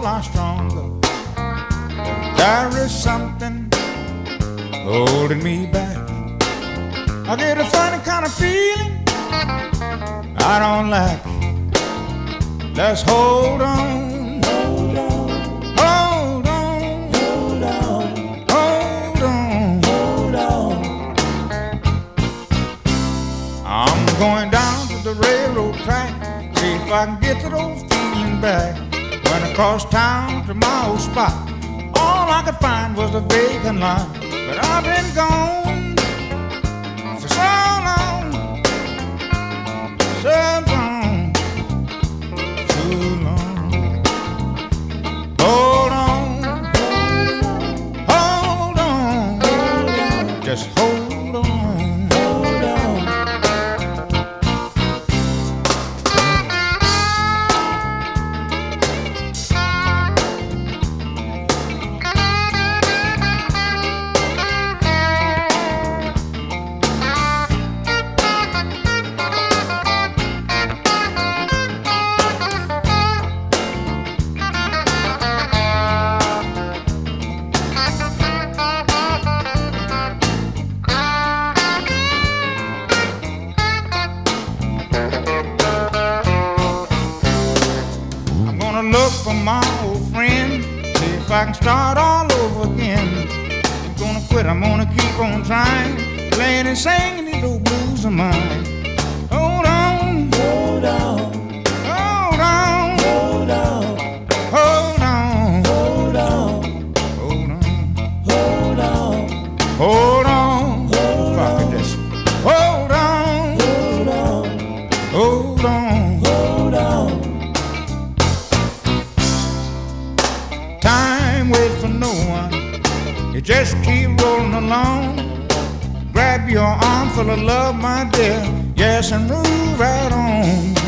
lot stronger. There is something holding me back. I get a funny kind of feeling I don't like. Let's hold on, hold on, hold on, hold on, hold on, hold on. I'm going down to the railroad track, see if I can get that old feeling back. Went across town to my old spot. All I could find was a vacant lot. But I've been gone for so long, so long, too long. Hold on, hold on, just hold on. Look for my old friend, see if I can start all over again. I'm gonna quit, I'm gonna keep on trying, playing and singing these old blues of mine. Hold on, hold on, hold on, hold on, hold on, hold on, hold on, hold on, hold on, if I could just hold on, hold on, hold on, hold on. Time waits for no one, you just keep rolling along. Grab your arm full of love, my dear, yes, and move right on.